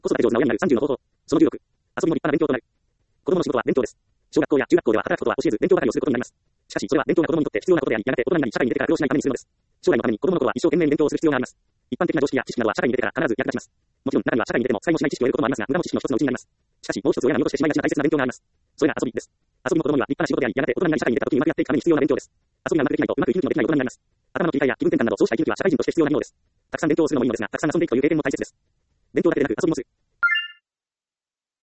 子育て上手な親になる30の方法。その16。遊びも立派な勉強となる。子供の仕事は勉強です。小学校や中学校では働くことは教えず勉強ばかりをすることになります。しかし、それは勉強が子供にとって必要なことであり、やがて大人になり社会に出てから苦労しないためにするのです。将来のために子供の頃は一生懸命に勉強をする必要があります。一般的な常識や知識などは社会に出てから必ず役立ちます。もちろん中には社会に出ても採用しない知識を得ることもありますが、無駄の知識の一つのうちになります。しかし、もう一つ親が見落としてしまいがちな大切な勉強があります。それが遊びです。遊びも子供には立派な仕事であり、やがて大人になり社会に出た時にうまくやっていくために必要な勉強です。遊びがうまくできないとうまく生きる気のできない大人になります。頭の切り替えや気分転換などそうした息抜きは社会人として必要なものです。たくさん勉強をするのもいいのですが、たくさん遊んでいくという経験も大切です。勉強だけでなく遊びもする。